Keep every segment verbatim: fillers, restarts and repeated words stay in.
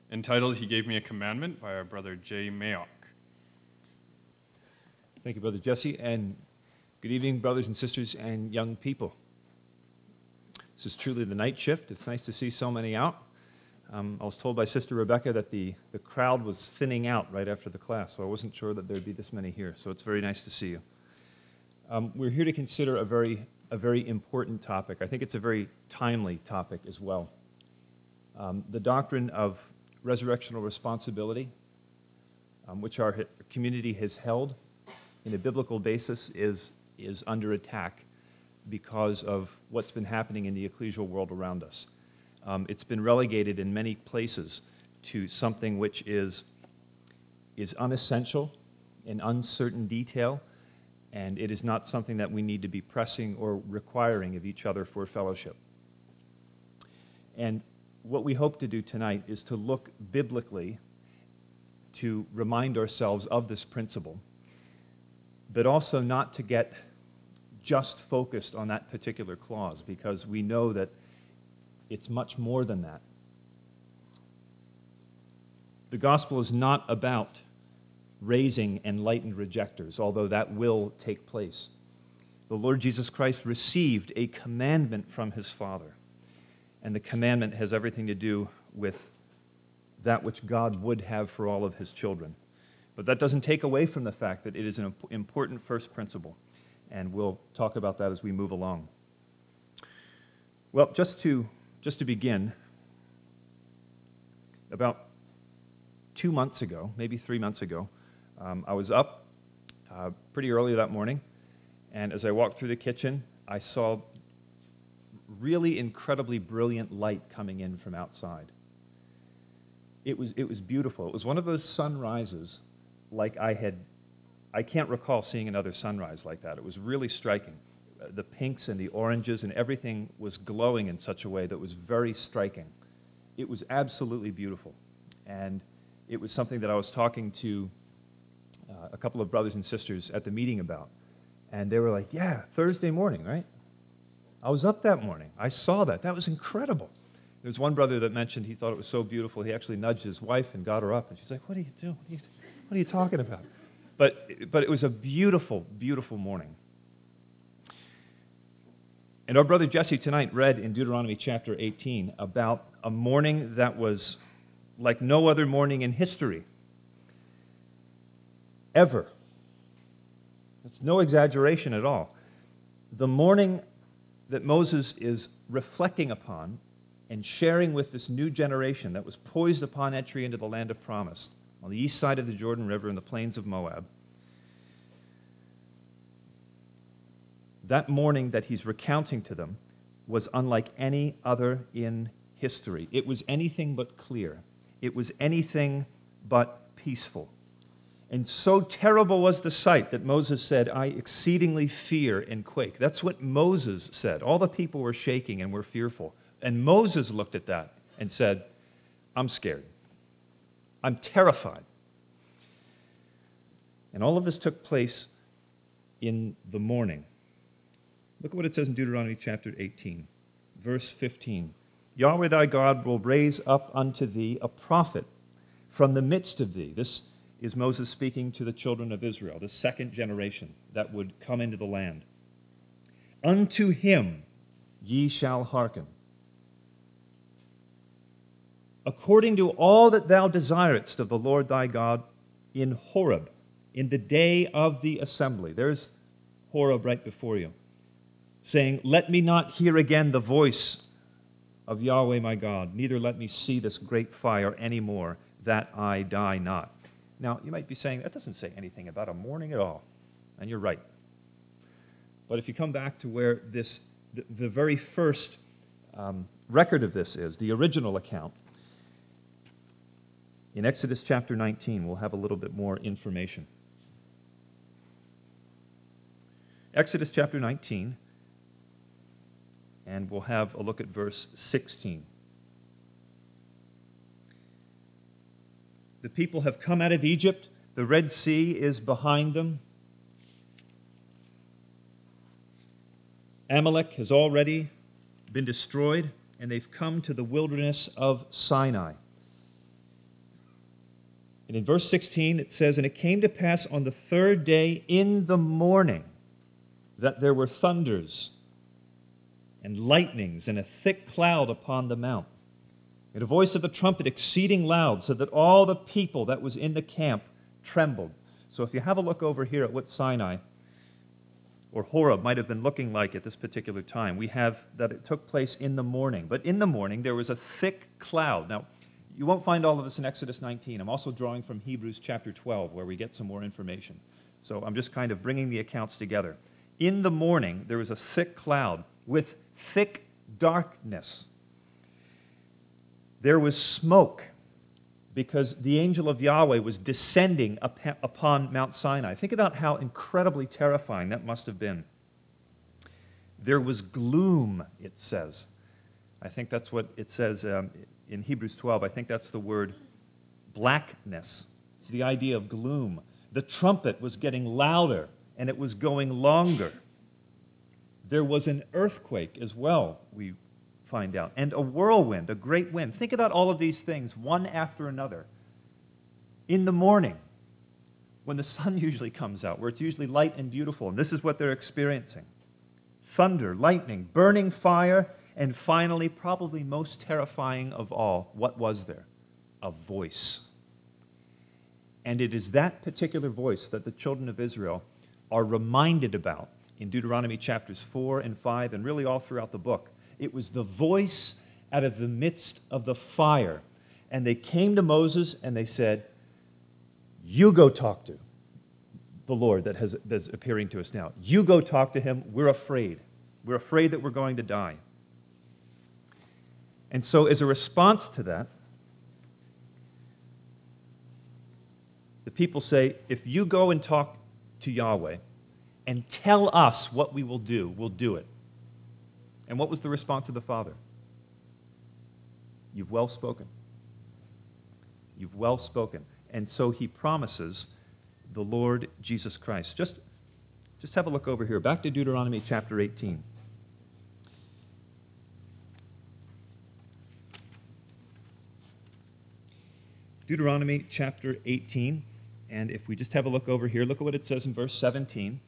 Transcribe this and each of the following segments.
entitled He Gave Me a Commandment by our brother Jay Mayock. Thank you, Brother Jesse, and good evening, brothers and sisters and young people. This is truly the night shift. It's nice to see so many out. Um, I was told by Sister Rebecca that the, the crowd was thinning out right after the class, so I wasn't sure that there'd be this many here, so it's very nice to see you. Um, we're here to consider a very, a very important topic. I think it's a very timely topic as well. Um, the doctrine of resurrectional responsibility, um, which our community has held in a biblical basis, is, is under attack because of what's been happening in the ecclesial world around us. Um, it's been relegated in many places to something which is, is unessential, in uncertain detail, and it is not something that we need to be pressing or requiring of each other for fellowship. And what we hope to do tonight is to look biblically to remind ourselves of this principle, but also not to get just focused on that particular clause, because we know that it's much more than that. The gospel is not about raising enlightened rejectors, although that will take place. The Lord Jesus Christ received a commandment from his Father, and the commandment has everything to do with that which God would have for all of his children. But that doesn't take away from the fact that it is an important first principle, and we'll talk about that as we move along. Well, just to just to begin, about two months ago, maybe three months ago, um, I was up uh, pretty early that morning, and as I walked through the kitchen, I saw really incredibly brilliant light coming in from outside. It was, it was beautiful. It was one of those sunrises like I had, I can't recall seeing another sunrise like that. It was really striking. The pinks and the oranges and everything was glowing in such a way that was very striking. It was absolutely beautiful. And it was something that I was talking to uh, a couple of brothers and sisters at the meeting about. And they were like, yeah, Thursday morning, right? I was up that morning. I saw that. That was incredible. There was one brother that mentioned he thought it was so beautiful, he actually nudged his wife and got her up. And she's like, what are you doing? What are you, what are you talking about? But, but it was a beautiful, beautiful morning. And our brother Jesse tonight read in Deuteronomy chapter eighteen about a morning that was like no other morning in history, ever. It's no exaggeration at all. The morning that Moses is reflecting upon and sharing with this new generation that was poised upon entry into the land of promise on the east side of the Jordan River in the plains of Moab. That morning that he's recounting to them was unlike any other in history. It was anything but clear. It was anything but peaceful. And so terrible was the sight that Moses said, I exceedingly fear and quake. That's what Moses said. All the people were shaking and were fearful. And Moses looked at that and said, I'm scared. I'm terrified. And all of this took place in the morning. Look at what it says in Deuteronomy chapter eighteen, verse fifteen. Yahweh thy God will raise up unto thee a prophet from the midst of thee. This is Moses speaking to the children of Israel, the second generation that would come into the land. Unto him ye shall hearken, according to all that thou desiredst of the Lord thy God in Horeb, in the day of the assembly. There's Horeb right before you, saying, let me not hear again the voice of Yahweh my God, neither let me see this great fire any more, that I die not. Now, you might be saying, that doesn't say anything about a morning at all, and you're right. But if you come back to where this, the, the very first um, record of this is, the original account, in Exodus chapter nineteen, we'll have a little bit more information. Exodus chapter nineteen, and we'll have a look at verse sixteen. The people have come out of Egypt. The Red Sea is behind them. Amalek has already been destroyed, and they've come to the wilderness of Sinai. And in verse sixteen, it says, "And it came to pass on the third day in the morning that there were thunders and lightnings and a thick cloud upon the mount, and a voice of the trumpet exceeding loud, so that all the people that was in the camp trembled." So if you have a look over here at what Sinai or Horeb might have been looking like at this particular time, we have that it took place in the morning. But in the morning, there was a thick cloud. Now, you won't find all of this in Exodus nineteen. I'm also drawing from Hebrews chapter twelve, where we get some more information. So I'm just kind of bringing the accounts together. In the morning, there was a thick cloud with thick darkness. There was smoke, because the angel of Yahweh was descending upon Mount Sinai. Think about how incredibly terrifying that must have been. There was gloom, it says. I think that's what it says um, in Hebrews twelve. I think that's the word blackness. It's the idea of gloom. The trumpet was getting louder, and it was going longer. There was an earthquake as well, we find out, and a whirlwind, a great wind. Think about all of these things, one after another. In the morning, when the sun usually comes out, where it's usually light and beautiful, and this is what they're experiencing. Thunder, lightning, burning fire, and finally, probably most terrifying of all, what was there? A voice. And it is that particular voice that the children of Israel are reminded about in Deuteronomy chapters four and five, and really all throughout the book. It was the voice out of the midst of the fire. And they came to Moses and they said, "You go talk to the Lord that has, that's appearing to us now. You go talk to him. We're afraid. We're afraid that we're going to die." And so as a response to that, the people say, "If you go and talk to Yahweh and tell us what we will do, we'll do it." And what was the response of the Father? "You've well spoken. You've well spoken." And so he promises the Lord Jesus Christ. Just, just have a look over here. Back to Deuteronomy chapter eighteen. Deuteronomy chapter eighteen. And if we just have a look over here, look at what it says in verse seventeen.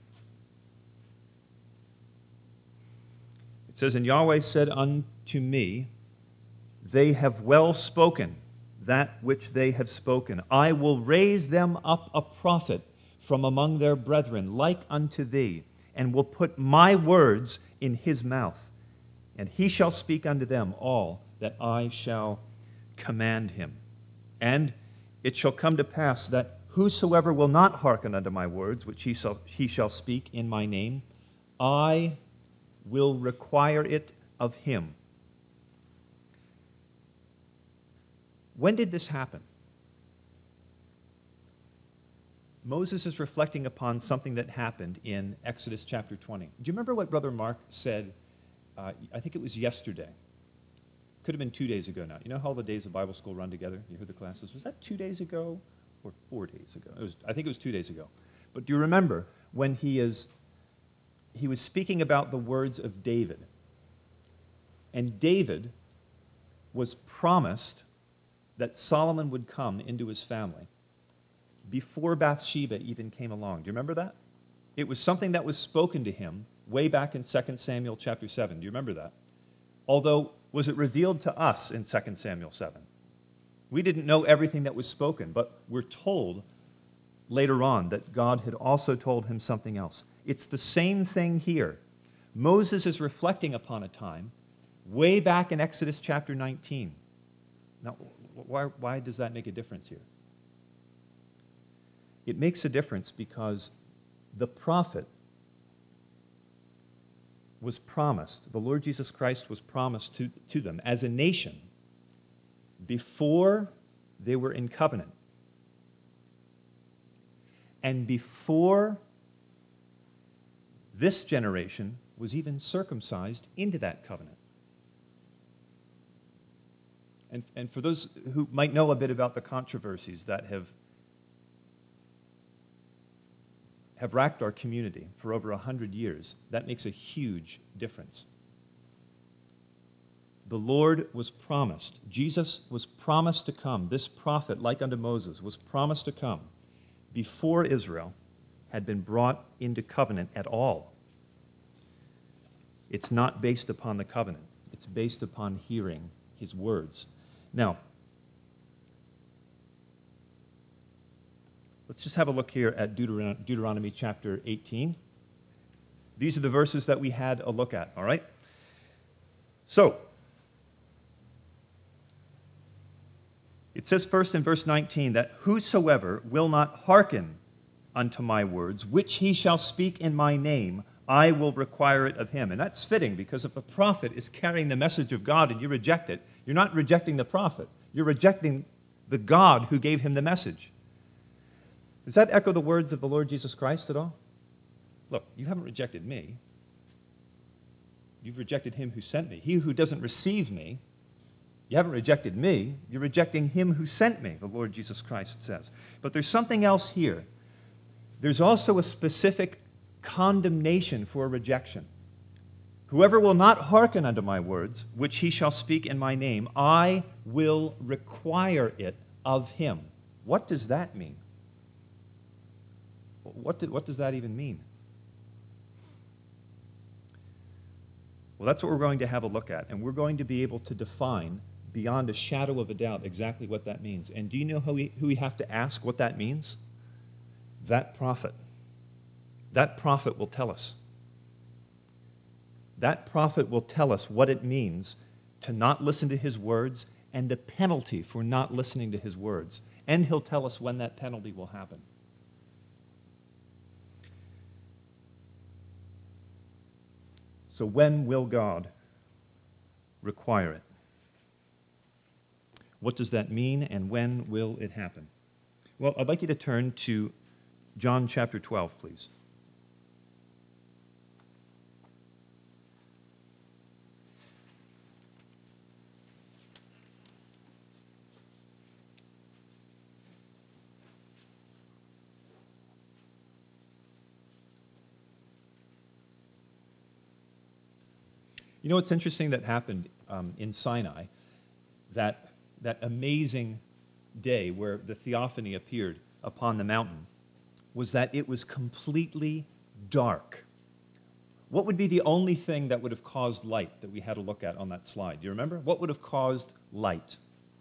It says, "And Yahweh said unto me, They have well spoken that which they have spoken. I will raise them up a prophet from among their brethren, like unto thee, and will put my words in his mouth. And he shall speak unto them all that I shall command him. And it shall come to pass that whosoever will not hearken unto my words, which he shall, he shall speak in my name, I will require it of him." When did this happen? Moses is reflecting upon something that happened in Exodus chapter twenty. Do you remember what Brother Mark said? Uh, I think it was yesterday. Could have been two days ago now. You know how all the days of Bible school run together? You heard the classes. Was that two days ago or four days ago? It was, I think it was two days ago. But do you remember when he is he was speaking about the words of David? And David was promised that Solomon would come into his family before Bathsheba even came along. Do you remember that? It was something that was spoken to him way back in Second Samuel chapter seven. Do you remember that? Although, was it revealed to us in Second Samuel seven? We didn't know everything that was spoken, but we're told later on that God had also told him something else. It's the same thing here. Moses is reflecting upon a time way back in Exodus chapter nineteen. Now, why, why does that make a difference here? It makes a difference because the prophet was promised, the Lord Jesus Christ was promised to, to them as a nation before they were in covenant and before this generation was even circumcised into that covenant. And, and for those who might know a bit about the controversies that have, have racked our community for over a hundred years, that makes a huge difference. the Lord was promised. Jesus was promised to come. This prophet, like unto Moses, was promised to come before Israel had been brought into covenant at all. It's not based upon the covenant. It's based upon hearing his words. Now, let's just have a look here at Deuteron- Deuteronomy chapter eighteen. These are the verses that we had a look at, all right? So, it says first in verse nineteen that whosoever will not hearken unto my words, which he shall speak in my name, I will require it of him. And that's fitting, because if a prophet is carrying the message of God and you reject it, you're not rejecting the prophet. You're rejecting the God who gave him the message. Does that echo the words of the Lord Jesus Christ at all? Look, you haven't rejected me. You've rejected him who sent me. He who doesn't receive me, you haven't rejected me. You're rejecting him who sent me, the Lord Jesus Christ says. But there's something else here. There's also a specific condemnation for rejection. Whoever will not hearken unto my words, which he shall speak in my name, I will require it of him. What does that mean? What, do, what does that even mean? Well, that's what we're going to have a look at, and we're going to be able to define beyond a shadow of a doubt exactly what that means. And do you know who we, who we have to ask what that means? That prophet. That prophet will tell us. That prophet will tell us what it means to not listen to his words and the penalty for not listening to his words. And he'll tell us when that penalty will happen. So when will God require it? What does that mean, and when will it happen? Well, I'd like you to turn to John chapter twelve, please. You know what's interesting that happened um, in Sinai? That, that amazing day where the theophany appeared upon the mountain was that it was completely dark. What would be the only thing that would have caused light that we had to look at on that slide? Do you remember? What would have caused light?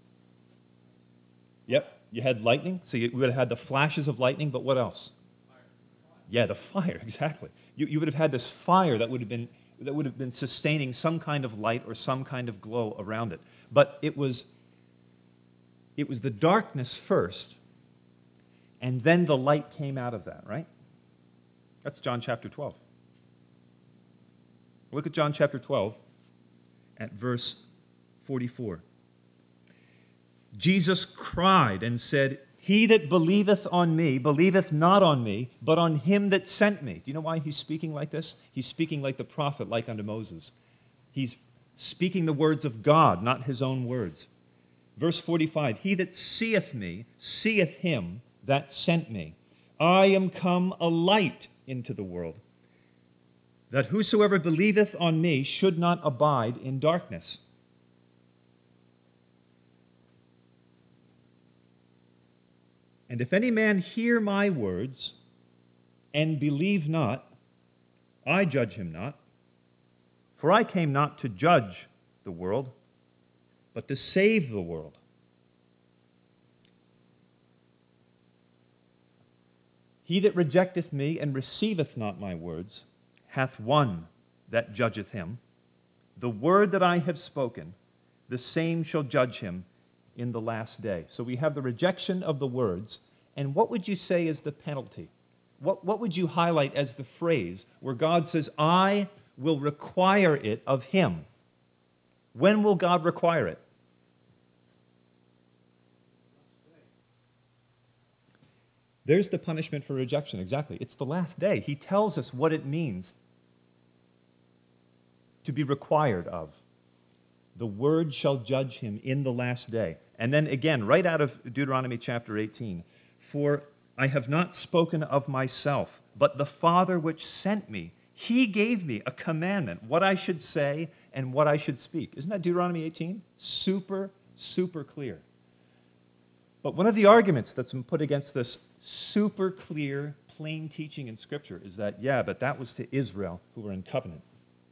Yep, you had lightning, so you would have had the flashes of lightning, but what else? Fire. Yeah, the fire, exactly. You, you would have had this fire that would have been that would have been sustaining some kind of light or some kind of glow around it. But it was, it was the darkness first, and then the light came out of that, right? That's John chapter twelve. Look at John chapter twelve at verse forty-four. Jesus cried and said, "He that believeth on me, believeth not on me, but on him that sent me." Do you know why he's speaking like this? He's speaking like the prophet, like unto Moses. He's speaking the words of God, not his own words. Verse forty-five, "He that seeth me, seeth him that sent me. I am come a light into the world, that whosoever believeth on me should not abide in darkness." "And if any man hear my words and believe not, I judge him not. For I came not to judge the world, but to save the world. He that rejecteth me and receiveth not my words hath one that judgeth him. The word that I have spoken, the same shall judge him in the last day." So we have the rejection of the words, and what would you say is the penalty? What, what would you highlight as the phrase where God says, "I will require it of him"? When will God require it? There's the punishment for rejection, exactly. It's the last day. He tells us what it means to be required of. The word shall judge him in the last day. And then again, right out of Deuteronomy chapter eighteen, "For I have not spoken of myself, but the Father which sent me, he gave me a commandment, what I should say and what I should speak. Isn't that Deuteronomy eighteen? Super, super clear. But one of the arguments that's been put against this super clear, plain teaching in Scripture is that, yeah, but that was to Israel who were in covenant.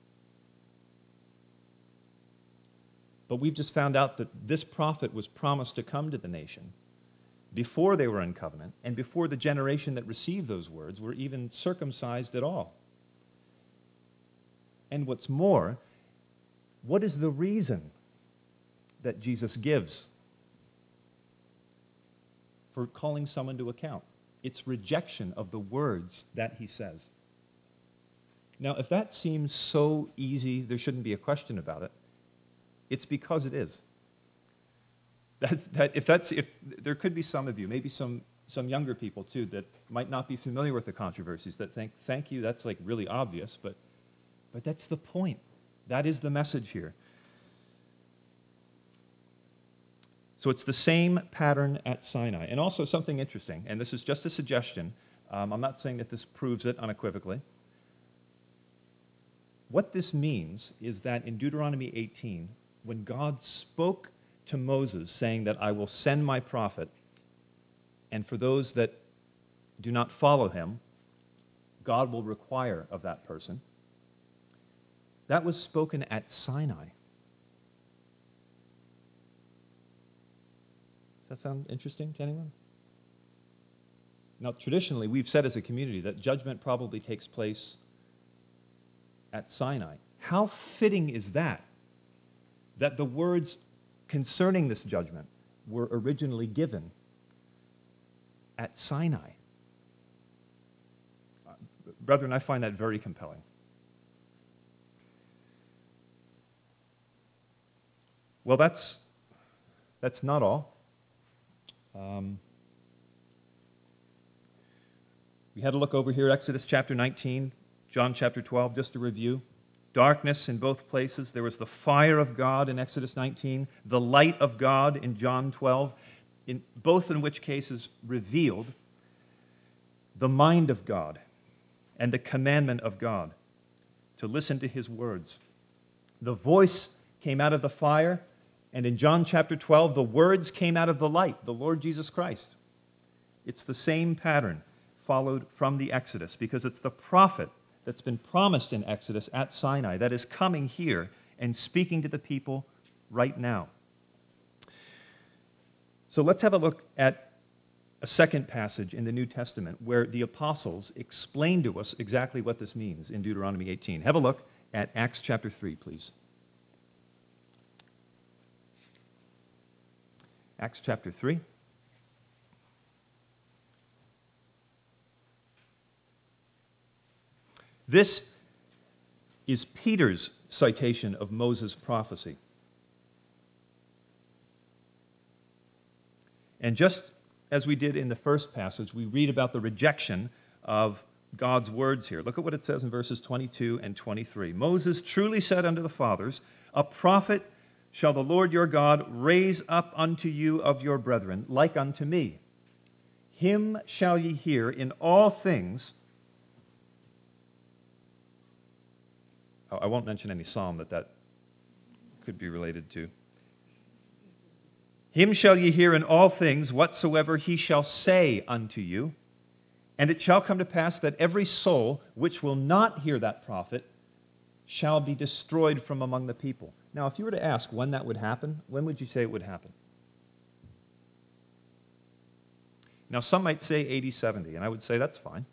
But we've just found out that this prophet was promised to come to the nation before they were in covenant and before the generation that received those words were even circumcised at all. And what's more, what is the reason that Jesus gives for calling someone to account? It's rejection of the words that he says. Now, if that seems so easy, there shouldn't be a question about it. It's because it is. That's, that, if that's, if there could be some of you, maybe some, some younger people too, that might not be familiar with the controversies, that think, thank you, that's like really obvious, but, but that's the point. That is the message here. So it's the same pattern at Sinai. And also something interesting, and this is just a suggestion. Um, I'm not saying that this proves it unequivocally. What this means is that in Deuteronomy eighteen, when God spoke to Moses saying that I will send my prophet, and for those that do not follow him, God will require of that person, that was spoken at Sinai. Does that sound interesting to anyone? Now, traditionally, we've said as a community that judgment probably takes place at Sinai. How fitting is that? That the words concerning this judgment were originally given at Sinai. Uh, brethren, I find that very compelling. Well, that's, that's not all. Um, we had a look over here, Exodus chapter nineteen, John chapter twelve, just to review. Darkness in both places. There was the fire of God in Exodus nineteen, the light of God in John twelve, in both in which cases revealed the mind of God and the commandment of God to listen to his words. The voice came out of the fire, and in John chapter twelve, the words came out of the light, the Lord Jesus Christ. It's the same pattern followed from the Exodus, because it's the prophet that's been promised in Exodus at Sinai that is coming here and speaking to the people right now. So let's have a look at a second passage in the New Testament where the apostles explain to us exactly what this means in Deuteronomy eighteen. Have a look at Acts chapter three, please. Acts chapter three. This is Peter's citation of Moses' prophecy. And just as we did in the first passage, we read about the rejection of God's words here. Look at what it says in verses twenty-two and twenty-three. Moses truly said unto the fathers, a prophet shall the Lord your God raise up unto you of your brethren, like unto me. Him shall ye hear in all things. I won't mention any psalm that that could be related to. Him shall ye hear in all things whatsoever he shall say unto you. And it shall come to pass that every soul which will not hear that prophet shall be destroyed from among the people. Now, if you were to ask when that would happen, when would you say it would happen? Now, some might say A D seventy, and I would say that's fine.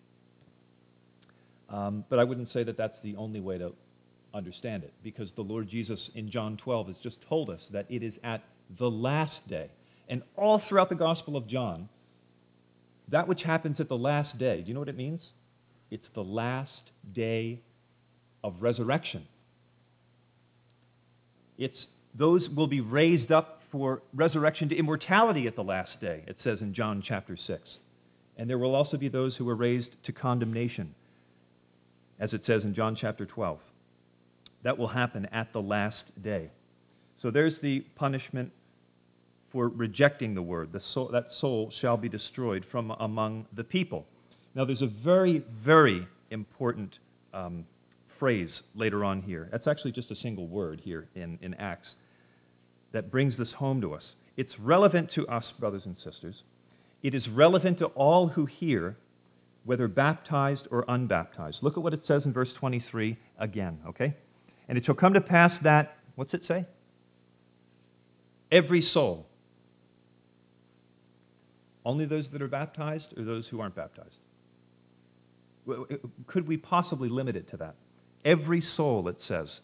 Um, but I wouldn't say that that's the only way to understand it, because the Lord Jesus in John twelve has just told us that it is at the last day. And all throughout the Gospel of John, that which happens at the last day, do you know what it means? It's the last day of resurrection. It's those will be raised up for resurrection to immortality at the last day, it says in John chapter six. And there will also be those who are raised to condemnation, as it says in John chapter twelve. That will happen at the last day. So there's the punishment for rejecting the word. The soul, that soul shall be destroyed from among the people. Now there's a very, very important um, phrase later on here. That's actually just a single word here in, in Acts that brings this home to us. It's relevant to us, brothers and sisters. It is relevant to all who hear, whether baptized or unbaptized. Look at what it says in verse twenty-three again, okay? And it shall come to pass that, what's it say? Every soul. Only those that are baptized or those who aren't baptized? Could we possibly limit it to that? Every soul, it says.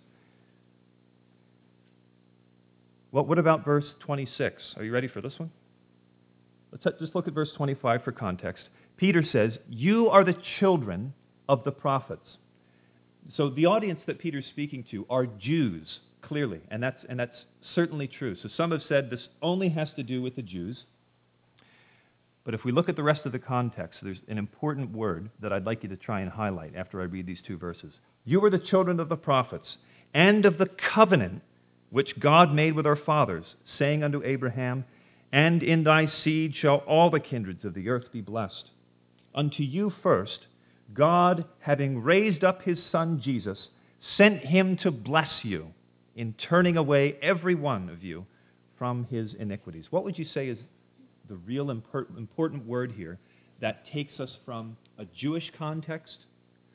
Well, what about verse twenty-six? Are you ready for this one? Let's just look at verse twenty-five for context. Peter says, "You are the children of the prophets." So the audience that Peter's speaking to are Jews, clearly, and that's, and that's certainly true. So some have said this only has to do with the Jews. But if we look at the rest of the context, there's an important word that I'd like you to try and highlight after I read these two verses. "You are the children of the prophets, and of the covenant which God made with our fathers, saying unto Abraham, And in thy seed shall all the kindreds of the earth be blessed. Unto you first, God, having raised up his Son Jesus, sent him to bless you in turning away every one of you from his iniquities." What would you say is the real important word here that takes us from a Jewish context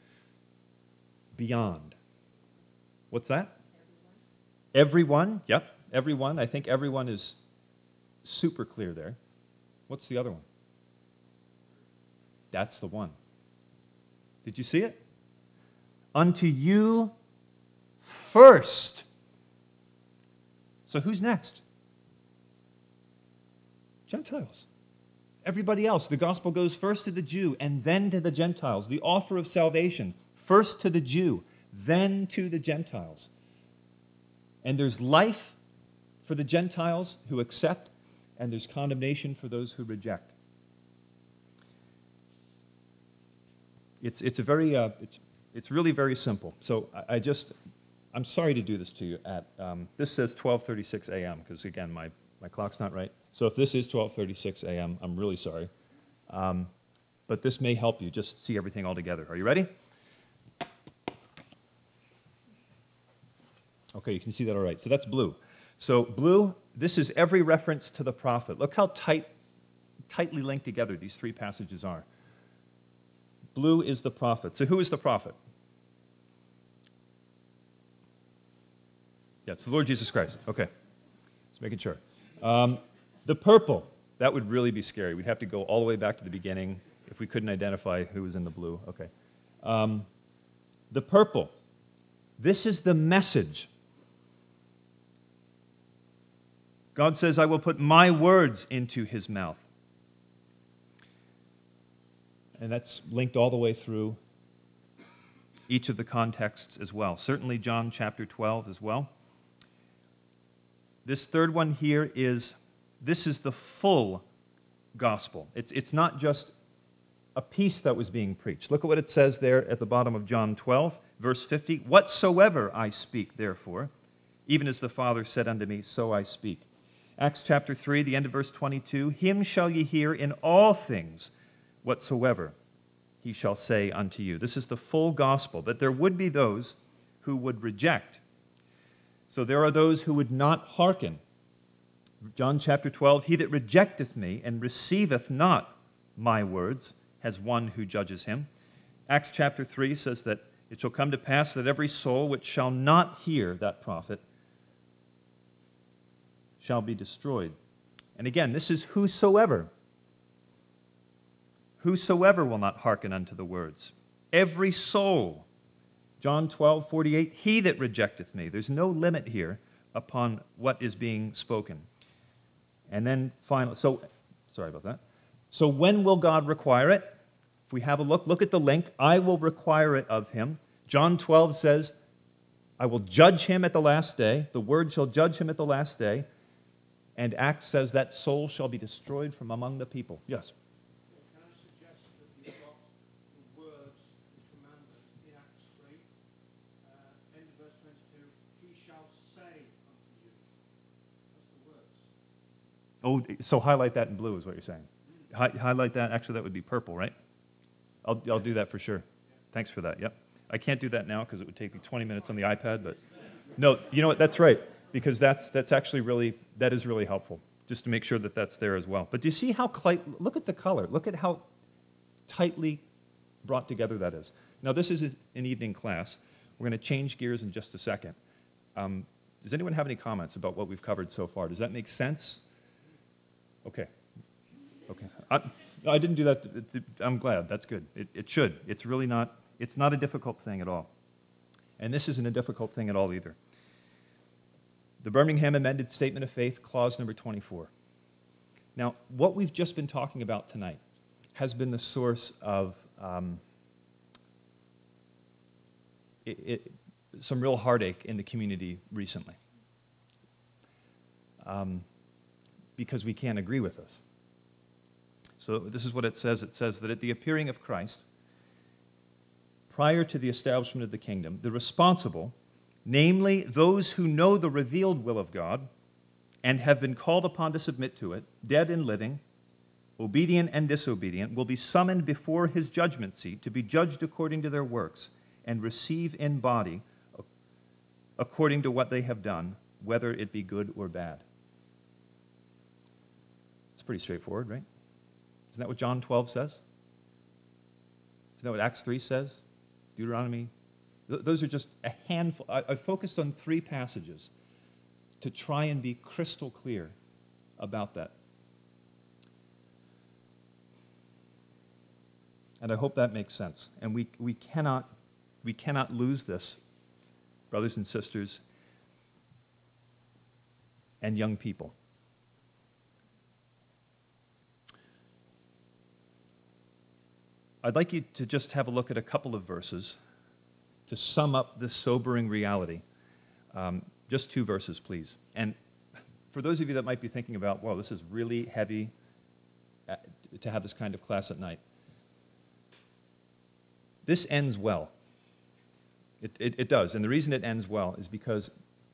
beyond? What's that? Everyone. Everyone, yep, everyone. I think everyone is super clear there. What's the other one? That's the one. Did you see it? Unto you first. So who's next? Gentiles. Everybody else. The gospel goes first to the Jew and then to the Gentiles. The offer of salvation, first to the Jew, then to the Gentiles. And there's life for the Gentiles who accept, and there's condemnation for those who reject. It's, it's, a very, uh, it's, it's really very simple. So I, I just, I'm sorry to do this to you at, um, this says twelve thirty-six a m because again, my, my clock's not right. So if this is twelve thirty-six a m, I'm really sorry. Um, but this may help you just see everything all together. Are you ready? Okay, you can see that all right. So that's blue. So blue, this is every reference to the prophet. Look how tight, tightly linked together these three passages are. Blue is the prophet. So who is the prophet? Yeah, it's the Lord Jesus Christ. Okay, just making sure. Um, the purple, that would really be scary. We'd have to go all the way back to the beginning if we couldn't identify who was in the blue. Okay. Um, the purple, this is the message. God says, "I will put my words into his mouth." And that's linked all the way through each of the contexts as well. Certainly John chapter twelve as well. This third one here is, this is the full gospel. It's, it's not just a piece that was being preached. Look at what it says there at the bottom of John twelve, verse fifty. "Whatsoever I speak, therefore, even as the Father said unto me, so I speak." Acts chapter three, the end of verse twenty-two, "Him shall ye hear in all things whatsoever he shall say unto you." This is the full gospel, but there would be those who would reject. So there are those who would not hearken. John chapter twelve, "He that rejecteth me and receiveth not my words has one who judges him." Acts chapter three says that it shall come to pass that every soul which shall not hear that prophet shall be destroyed. And again, this is whosoever. Whosoever will not hearken unto the words. Every soul. John twelve, forty-eight, "He that rejecteth me." There's no limit here upon what is being spoken. And then finally, so, sorry about that. So when will God require it? If we have a look, look at the link. "I will require it of him." John twelve says, "I will judge him at the last day." The word shall judge him at the last day. And Acts says that soul shall be destroyed from among the people. Yes? Can I suggest that you've got the words, the commandment in Acts three, uh, end of verse twenty-two, "He shall say unto you." That's the words. Oh, so highlight that in blue is what you're saying. Hi- highlight that. Actually, that would be purple, right? I'll, I'll do that for sure. Thanks for that. Yep. I can't do that now because it would take me twenty minutes on the iPad, but no, you know what, that's right, because that's, that's actually really, that is really helpful, just to make sure that that's there as well. But do you see how, cli- look at the color, look at how tightly brought together that is. Now, this is an evening class. We're going to change gears in just a second. Um, does anyone have any comments about what we've covered so far? Does that make sense? Okay. Okay. I, I didn't do that. I'm glad. That's good. It, it should. It's really not, it's not a difficult thing at all. And this isn't a difficult thing at all either. The Birmingham Amended Statement of Faith, clause number twenty-four. Now, what we've just been talking about tonight has been the source of um, it, it, some real heartache in the community recently, um, because we can't agree with this. So this is what it says. It says that at the appearing of Christ, prior to the establishment of the kingdom, the responsible, namely those who know the revealed will of God and have been called upon to submit to it, dead and living, obedient and disobedient, will be summoned before his judgment seat to be judged according to their works and receive in body according to what they have done, whether it be good or bad. It's pretty straightforward, right? Isn't that what John twelve says? Isn't that what Acts three says? Deuteronomy? Th- those are just a handful. I, I focused on three passages to try and be crystal clear about that. And I hope that makes sense. And we, we, cannot, we cannot lose this, brothers and sisters and young people. I'd like you to just have a look at a couple of verses to sum up this sobering reality. Um, just two verses, please. And for those of you that might be thinking about, well, this is really heavy uh, to have this kind of class at night. This ends well. It, it, it does. And the reason it ends well is because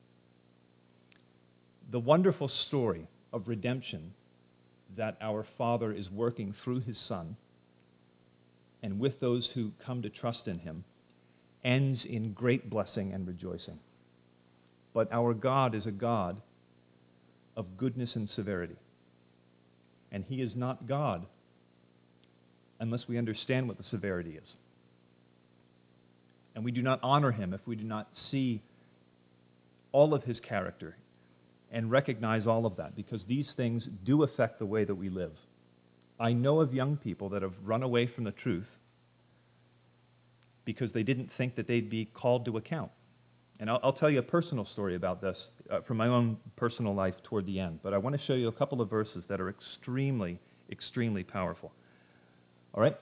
the wonderful story of redemption that our Father is working through his Son and with those who come to trust in him ends in great blessing and rejoicing. But our God is a God of goodness and severity. And he is not God unless we understand what the severity is. And we do not honor him if we do not see all of his character and recognize all of that, because these things do affect the way that we live. I know of young people that have run away from the truth because they didn't think that they'd be called to account. And I'll, I'll tell you a personal story about this uh, from my own personal life toward the end. But I want to show you a couple of verses that are extremely, extremely powerful. All right?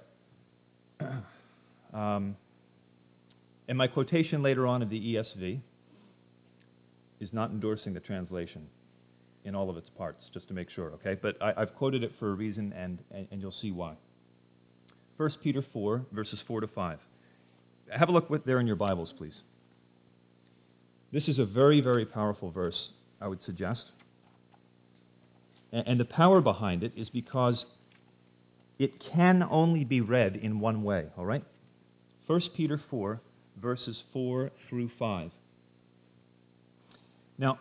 um, and my quotation later on of the E S V is not endorsing the translation in all of its parts, just to make sure, okay? But I, I've quoted it for a reason, and, and, and you'll see why. First Peter four, verses four to five. Have a look with there in your Bibles, please. This is a very, very powerful verse, I would suggest. And, and the power behind it is because it can only be read in one way, all right? First Peter four, verses four through five. Now,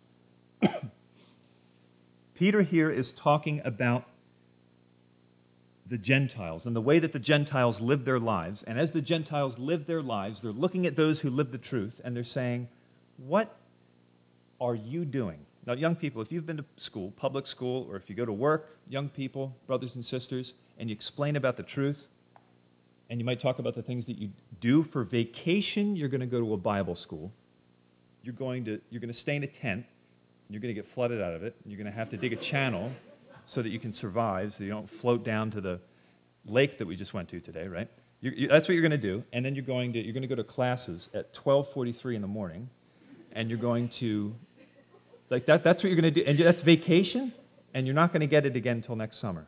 Peter here is talking about the Gentiles and the way that the Gentiles live their lives. And as the Gentiles live their lives, they're looking at those who live the truth, and they're saying, what are you doing? Now, young people, if you've been to school, public school, or if you go to work, young people, brothers and sisters, and you explain about the truth, and you might talk about the things that you do for vacation, you're going to go to a Bible school. You're going to, you're going to stay in a tent. You're going to get flooded out of it. You're going to have to dig a channel so that you can survive, so you don't float down to the lake that we just went to today, right? You, you, that's what you're going to do. And then you're going to, you're going to go to classes at twelve forty-three in the morning, and you're going to, like that, that's what you're going to do. And that's vacation, and you're not going to get it again until next summer.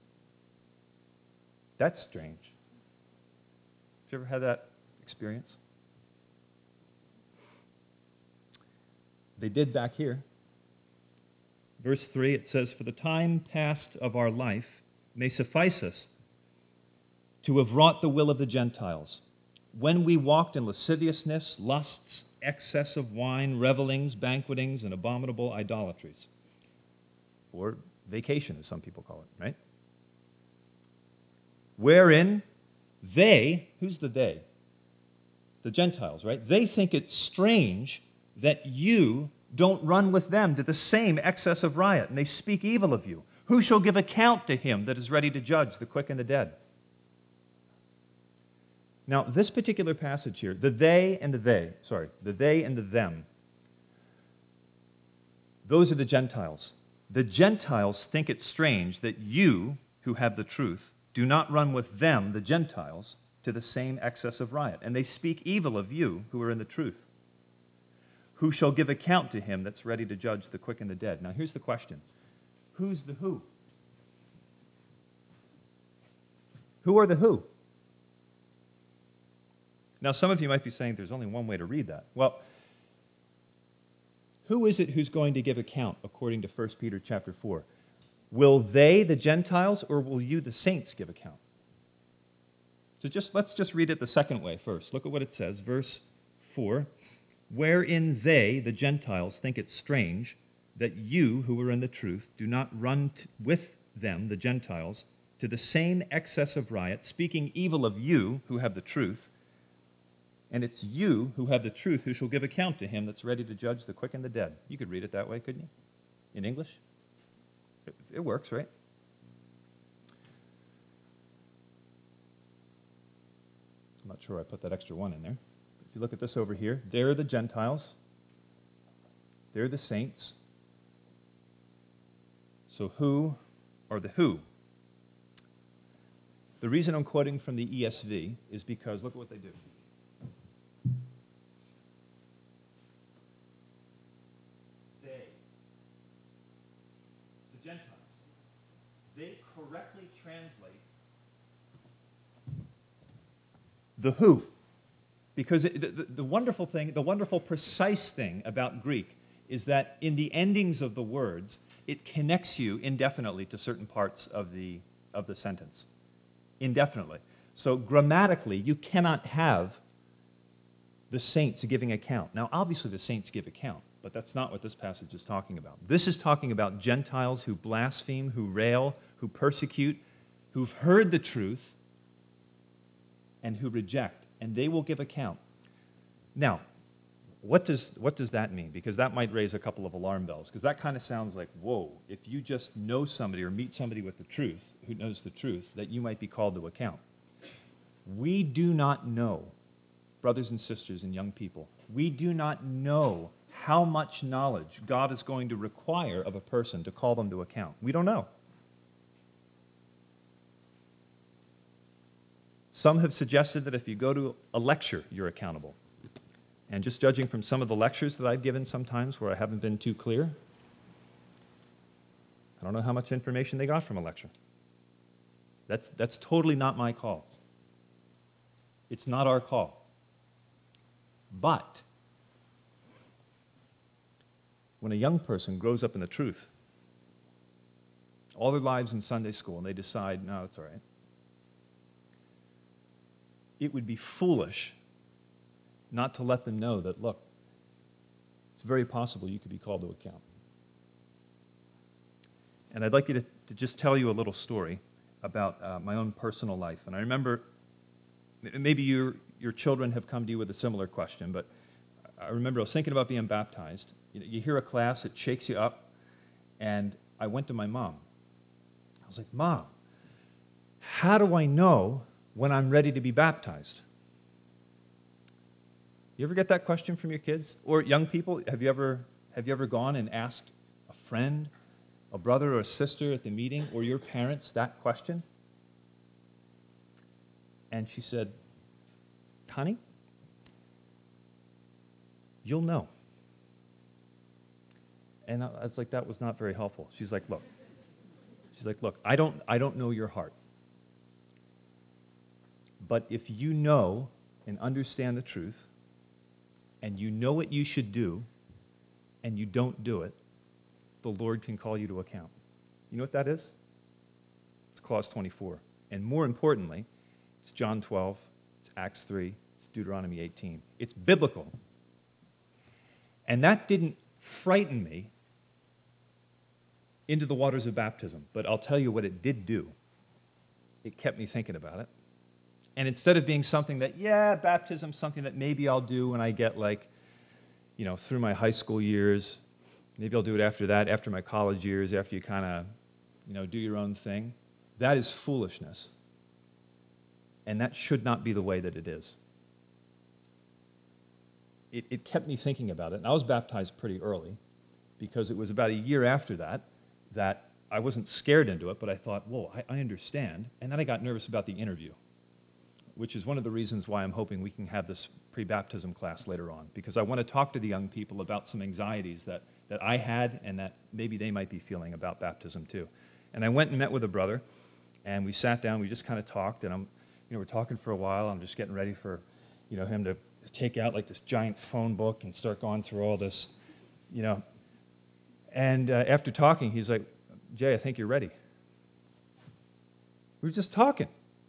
That's strange. Have you ever had that experience? They did back here. Verse three, it says, "For the time past of our life may suffice us to have wrought the will of the Gentiles, when we walked in lasciviousness, lusts, excess of wine, revelings, banquetings, and abominable idolatries. Or vacation, as some people call it, right? Wherein they, who's the they? The Gentiles, right? They think it strange that you don't run with them to the same excess of riot, and they speak evil of you. Who shall give account to him that is ready to judge the quick and the dead? Now, this particular passage here, the they and the they, sorry, the they and the them, those are the Gentiles. The Gentiles think it strange that you, who have the truth, do not run with them, the Gentiles, to the same excess of riot. And they speak evil of you, who are in the truth. Who shall give account to him that's ready to judge the quick and the dead? Now, here's the question. Who's the who? Who are the who? Now, some of you might be saying there's only one way to read that. Well, who is it who's going to give account according to First Peter chapter four? Will they, the Gentiles, or will you, the saints, give account? So just let's just read it the second way first. Look at what it says, verse four. Wherein they, the Gentiles, think it strange that you, who are in the truth, do not run t- with them, the Gentiles, to the same excess of riot, speaking evil of you, who have the truth. And it's you who have the truth who shall give account to him that's ready to judge the quick and the dead. You could read it that way, couldn't you? In English? It, it works, right? I'm not sure I put that extra one in there. If you look at this over here, they're the Gentiles. They're the saints. So who are the who? The reason I'm quoting from the E S V is because look at what they do. They, the Gentiles, they correctly translate the who. Because it, the, the wonderful thing, the wonderful precise thing about Greek is that in the endings of the words, it connects you indefinitely to certain parts of the, of the sentence. Indefinitely. So grammatically, you cannot have the saints giving account. Now, obviously the saints give account, but that's not what this passage is talking about. This is talking about Gentiles who blaspheme, who rail, who persecute, who've heard the truth, and who reject, and they will give account. Now, what does, what does that mean? Because that might raise a couple of alarm bells, because that kind of sounds like, whoa, if you just know somebody or meet somebody with the truth, who knows the truth, that you might be called to account. We do not know, brothers and sisters and young people, we do not know how much knowledge God is going to require of a person to call them to account. We don't know. Some have suggested that if you go to a lecture, you're accountable. And just judging from some of the lectures that I've given sometimes where I haven't been too clear, I don't know how much information they got from a lecture. That's, that's totally not my call. It's not our call. But when a young person grows up in the truth, all their lives in Sunday school, and they decide, no, it's all right, it would be foolish not to let them know that, look, it's very possible you could be called to account. And I'd like you to, to just tell you a little story about uh, my own personal life. And I remember, maybe your, your children have come to you with a similar question, but I remember I was thinking about being baptized. You know, you hear a class, it shakes you up, and I went to my mom. I was like, Mom, how do I know when I'm ready to be baptized? You ever get that question from your kids? Or young people, have you ever, have you ever gone and asked a friend, a brother or a sister at the meeting, or your parents that question? And she said, honey, you'll know. And I was like, that was not very helpful. She's like, look, she's like, look, I don't, I don't know your heart. But if you know and understand the truth, and you know what you should do, and you don't do it, the Lord can call you to account. You know what that is? It's clause twenty-four. And more importantly, it's John twelve, it's Acts three, it's Deuteronomy eighteen. It's biblical. And that didn't frighten me into the waters of baptism, but I'll tell you what it did do. It kept me thinking about it. And instead of being something that, yeah, baptism's something that maybe I'll do when I get like, you know, through my high school years, maybe I'll do it after that, after my college years, after you kind of, you know, do your own thing. That is foolishness. And that should not be the way that it is. It, it kept me thinking about it. And I was baptized pretty early because it was about a year after that that I wasn't scared into it, but I thought, whoa, I, I understand. And then I got nervous about the interview, which is one of the reasons why I'm hoping we can have this pre-baptism class later on, because I want to talk to the young people about some anxieties that, that I had and that maybe they might be feeling about baptism too. And I went and met with a brother, and we sat down, we just kind of talked, and I'm, you know, we're talking for a while. I'm just getting ready for, you know, him to take out like this giant phone book and start going through all this, you know. And uh, after talking, he's like, Jay, I think you're ready. We were just talking.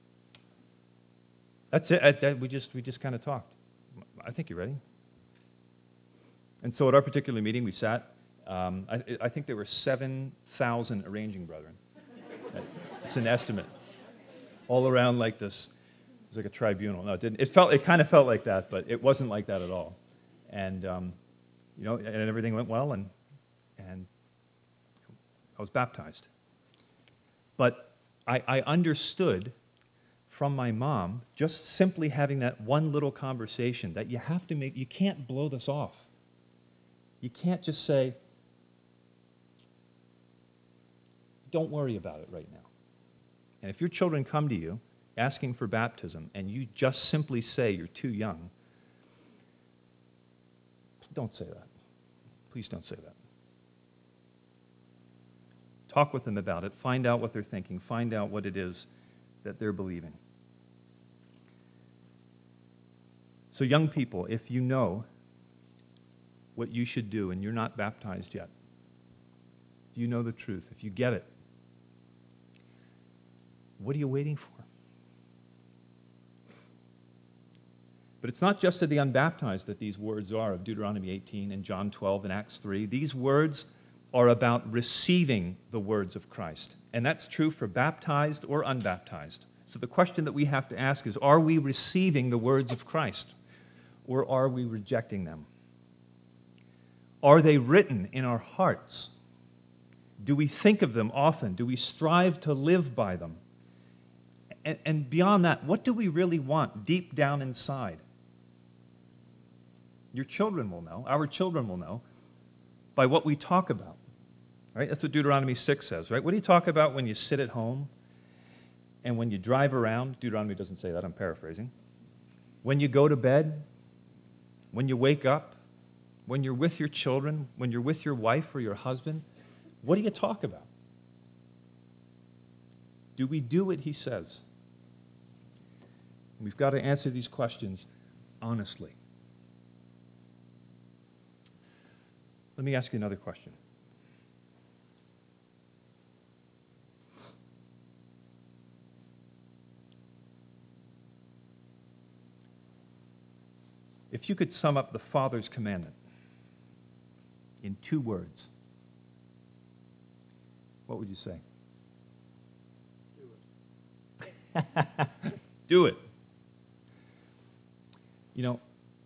That's it. I, that, we just we just kind of talked. I think you're ready. And so at our particular meeting, we sat. Um, I, I think there were seven thousand arranging brethren. It's an estimate. All around like this. It was like a tribunal. No, it didn't. It felt. It kind of felt like that, but it wasn't like that at all. And um, you know, and everything went well, and and I was baptized. But I, I understood from my mom, just simply having that one little conversation, that you have to make. You can't blow this off. You can't just say, "Don't worry about it right now." And if your children come to you asking for baptism, and you just simply say you're too young, don't say that. Please don't say that. Talk with them about it. Find out what they're thinking. Find out what it is that they're believing. So young people, if you know what you should do and you're not baptized yet, if you know the truth, if you get it, what are you waiting for? But it's not just to the unbaptized that these words are of Deuteronomy eighteen and John twelve and Acts three. These words are about receiving the words of Christ. And that's true for baptized or unbaptized. So the question that we have to ask is, are we receiving the words of Christ, or are we rejecting them? Are they written in our hearts? Do we think of them often? Do we strive to live by them? And, and beyond that, what do we really want deep down inside? Your children will know, our children will know, by what we talk about. Right? That's what Deuteronomy six says, right? What do you talk about when you sit at home and when you drive around? Deuteronomy doesn't say that, I'm paraphrasing. When you go to bed, when you wake up, when you're with your children, when you're with your wife or your husband, what do you talk about? Do we do what he says? We've got to answer these questions honestly. Let me ask you another question. If you could sum up the Father's commandment in two words, what would you say? Do it. Do it. You know,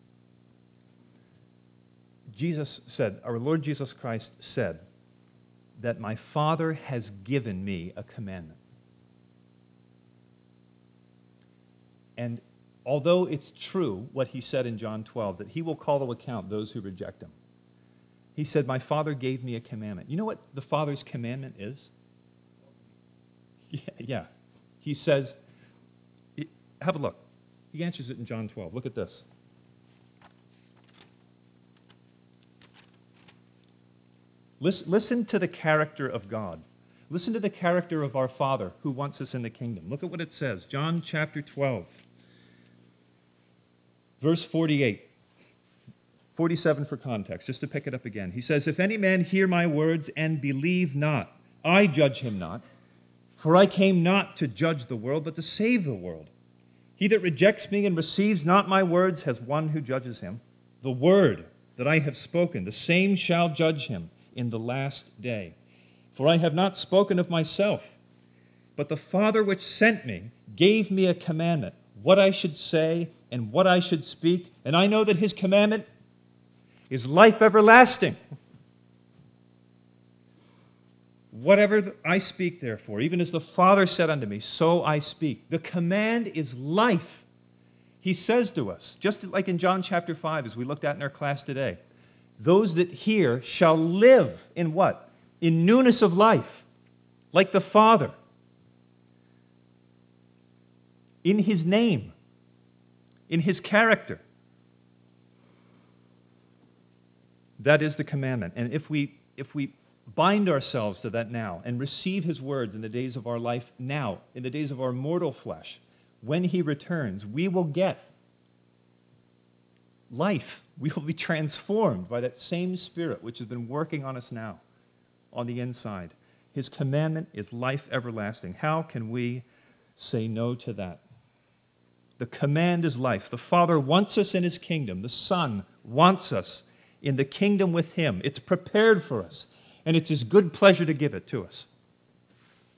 Jesus said, our Lord Jesus Christ said, that my Father has given me a commandment. And although it's true what he said in John twelve, that he will call to account those who reject him, he said, my Father gave me a commandment. You know what the Father's commandment is? Yeah, yeah. He says, have a look. He answers it in John twelve. Look at this. Listen, listen to the character of God. Listen to the character of our Father who wants us in the kingdom. Look at what it says. John chapter twelve, verse forty-eight. forty-seven for context, just to pick it up again. He says, if any man hear my words and believe not, I judge him not. For I came not to judge the world, but to save the world. He that rejects me and receives not my words has one who judges him. The word that I have spoken, the same shall judge him in the last day. For I have not spoken of myself, but the Father which sent me gave me a commandment, what I should say and what I should speak. And I know that his commandment is life everlasting. Whatever I speak, therefore, even as the Father said unto me, so I speak. The command is life. He says to us, just like in John chapter five, as we looked at in our class today, those that hear shall live in what? In newness of life, like the Father. In his name, in his character. That is the commandment. And if we if we bind ourselves to that now and receive his words in the days of our life now, in the days of our mortal flesh, when he returns, we will get life. We will be transformed by that same Spirit which has been working on us now, on the inside. His commandment is life everlasting. How can we say no to that? The command is life. The Father wants us in his kingdom. The Son wants us in the kingdom with him. It's prepared for us, and it's his good pleasure to give it to us.